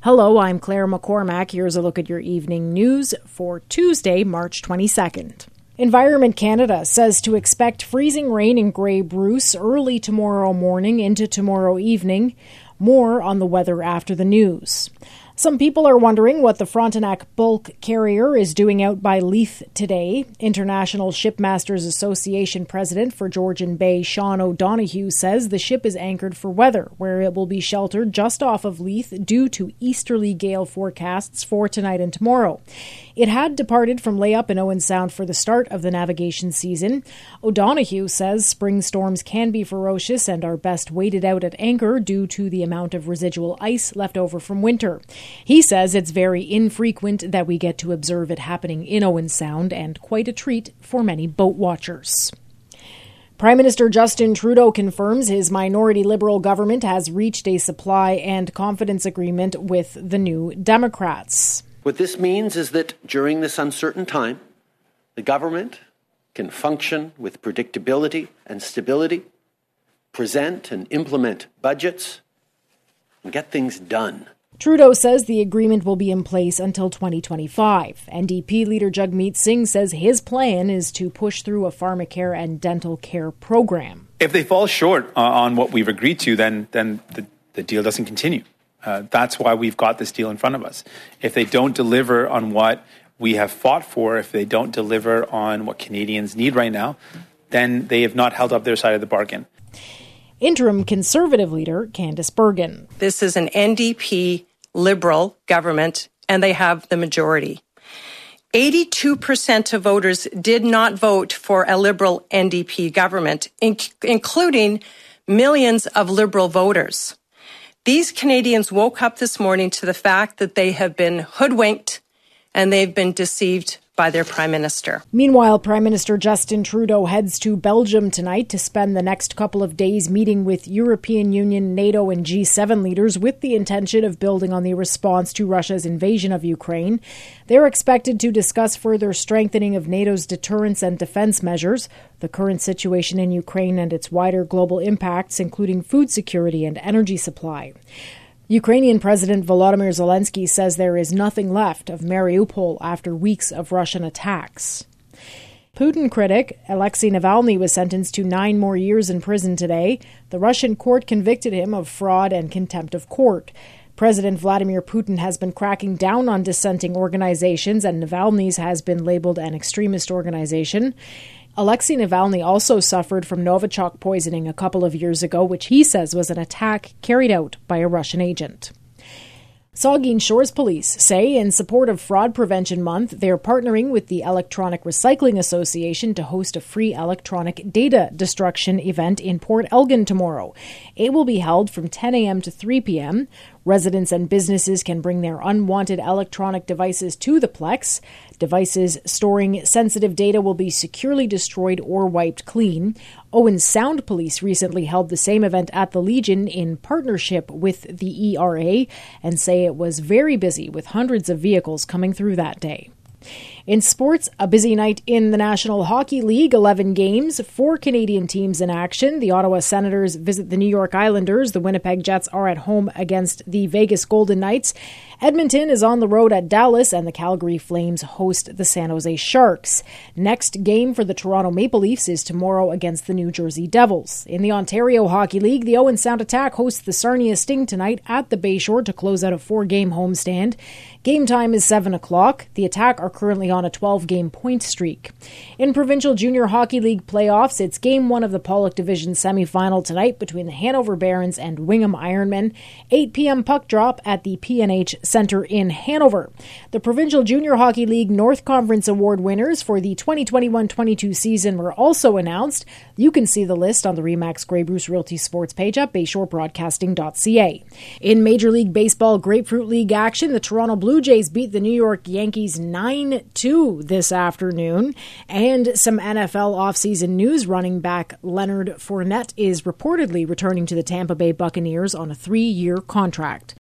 Hello, I'm Claire McCormack. Here's a look at your evening news for Tuesday, March 22nd. Environment Canada says to expect freezing rain in Grey Bruce early tomorrow morning into tomorrow evening. More on the weather after the news. Some people are wondering what the Frontenac bulk carrier is doing out by Leith today. International Shipmasters Association President for Georgian Bay, Sean O'Donoghue, says the ship is anchored for weather, where it will be sheltered just off of Leith due to easterly gale forecasts for tonight and tomorrow. It had departed from layup in Owen Sound for the start of the navigation season. O'Donoghue says spring storms can be ferocious and are best waited out at anchor due to the amount of residual ice left over from winter. He says it's very infrequent that we get to observe it happening in Owen Sound and quite a treat for many boat watchers. Prime Minister Justin Trudeau confirms his minority Liberal government has reached a supply and confidence agreement with the New Democrats. What this means is that during this uncertain time, the government can function with predictability and stability, present and implement budgets, and get things done. Trudeau says the agreement will be in place until 2025. NDP leader Jagmeet Singh says his plan is to push through a pharmacare and dental care program. If they fall short on what we've agreed to, then the deal doesn't continue. That's why we've got this deal in front of us. If they don't deliver on what we have fought for, if they don't deliver on what Canadians need right now, then they have not held up their side of the bargain. Interim Conservative leader Candice Bergen. This is an NDP Liberal government, and they have the majority. 82% of voters did not vote for a Liberal NDP government, including millions of Liberal voters. These Canadians woke up this morning to the fact that they have been hoodwinked and they've been deceived by their Prime Minister. Meanwhile, Prime Minister Justin Trudeau heads to Belgium tonight to spend the next couple of days meeting with European Union, NATO and G7 leaders with the intention of building on the response to Russia's invasion of Ukraine. They're expected to discuss further strengthening of NATO's deterrence and defense measures, the current situation in Ukraine and its wider global impacts, including food security and energy supply. Ukrainian President Volodymyr Zelensky says there is nothing left of Mariupol after weeks of Russian attacks. Putin critic Alexei Navalny was sentenced to 9 more years in prison today. The Russian court convicted him of fraud and contempt of court. President Vladimir Putin has been cracking down on dissenting organizations, and Navalny's has been labeled an extremist organization. Alexei Navalny also suffered from Novichok poisoning a couple of years ago, which he says was an attack carried out by a Russian agent. Saugeen Shores Police say in support of Fraud Prevention Month, they're partnering with the Electronic Recycling Association to host a free electronic data destruction event in Port Elgin tomorrow. It will be held from 10 a.m. to 3 p.m. Residents and businesses can bring their unwanted electronic devices to the Plex. Devices storing sensitive data will be securely destroyed or wiped clean. Owen Sound Police recently held the same event at the Legion in partnership with the ERA and say it was very busy with hundreds of vehicles coming through that day. In sports, a busy night in the National Hockey League, 11 games, 4 Canadian teams in action. The Ottawa Senators visit the New York Islanders. The Winnipeg Jets are at home against the Vegas Golden Knights. Edmonton is on the road at Dallas, and the Calgary Flames host the San Jose Sharks. Next game for the Toronto Maple Leafs is tomorrow against the New Jersey Devils. In the Ontario Hockey League, the Owen Sound Attack hosts the Sarnia Sting tonight at the Bayshore to close out a 4-game homestand. Game time is 7 o'clock. The Attack are currently on a 12-game point streak. In Provincial Junior Hockey League playoffs, it's Game 1 of the Pollock Division semifinal tonight between the Hanover Barons and Wingham Ironmen. 8 p.m. puck drop at the P&H Center in Hanover. The Provincial Junior Hockey League North Conference Award winners for the 2021-22 season were also announced. You can see the list on the RE/MAX Grey Bruce Realty Sports page at BayshoreBroadcasting.ca. In Major League Baseball Grapefruit League action, the Toronto Blue Jays beat the New York Yankees 9-2 this afternoon. And some NFL offseason news. Running back Leonard Fournette is reportedly returning to the Tampa Bay Buccaneers on a 3-year contract.